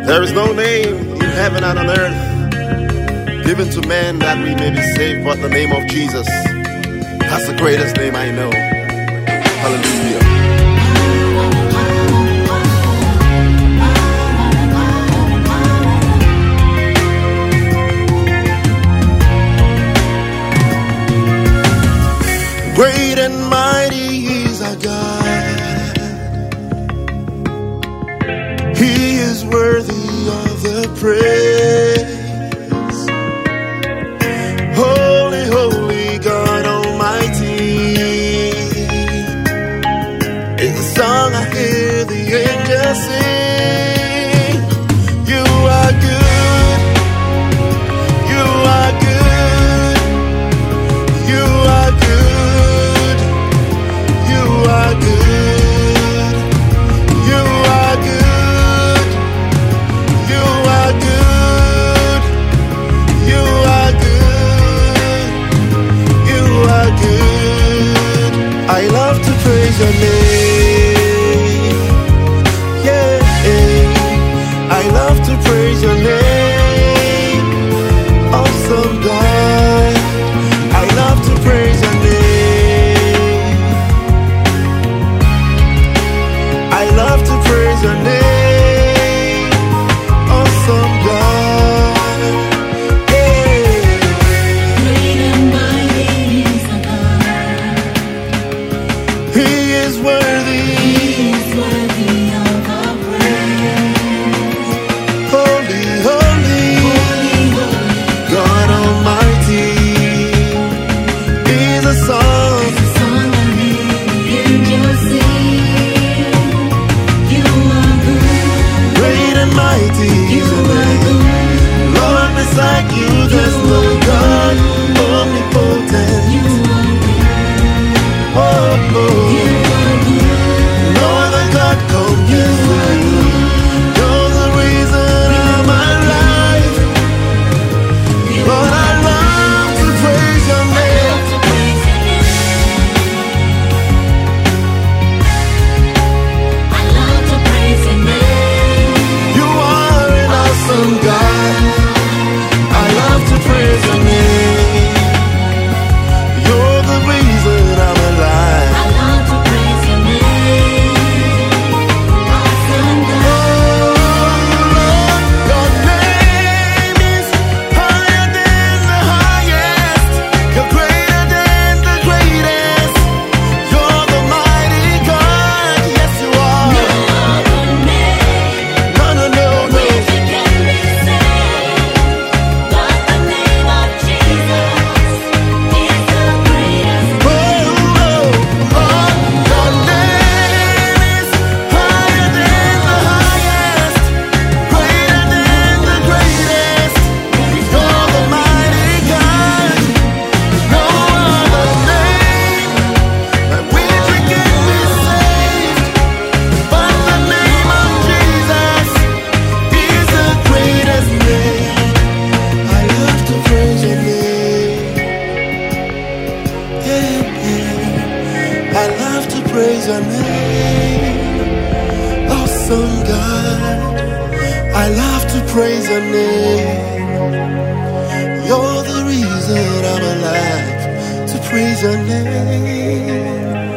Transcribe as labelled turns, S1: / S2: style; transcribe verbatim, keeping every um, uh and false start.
S1: There is no name in heaven and on earth given to man that we may be saved but the name of Jesus. That's the greatest name I know. Hallelujah. Great and mighty is our God. He is worthy of the praise. Holy, holy God Almighty is the song I hear the angels sing. You are good. You are good. You are good. You are good. You are good. You are good. You are good. You are good. I love to praise your name. Yeah. I love to praise your name. Awesome God. I love to praise your name. I love to praise your name. Awesome God. Yeah.
S2: Great and mighty is our God.
S1: He is worthy.
S2: He is worthy of our praise.
S1: Holy, holy,
S2: Holy, holy,
S1: God Almighty is a song.
S2: song I hear the angels sing. You are good.
S1: Great and mighty
S2: You
S1: is your
S2: are
S1: name.
S2: good.
S1: Lord, beside you there's no God omnipotent.
S2: You are good.
S1: Oh,
S2: You
S1: oh.
S2: are good.
S1: No other God compares to you. You're the reason of my life.
S2: You
S1: Lord, I love to praise your name.
S2: love to praise your name. I love to praise your name.
S1: You are an awesome God. I love to praise your name. You're the reason I'm alive.
S2: I love to praise your name. Awesome God.
S1: Oh Lord, your name is higher than the highest. You're greater than the greatest. You're the mighty God. Yes, you are.
S2: No other name
S1: No, no, no, no.
S2: which you can be saved, but the name of Jesus is the greatest.
S1: Oh, oh, oh, your name is higher than the highest, greater than the greatest. You're the mighty God. No other name by which we can be saved, but the name of Jesus is the greatest name. I love to praise your name. Yeah, yeah. I love to praise your name. Awesome God. I love to praise your name. You're the reason I'm alive to praise your name.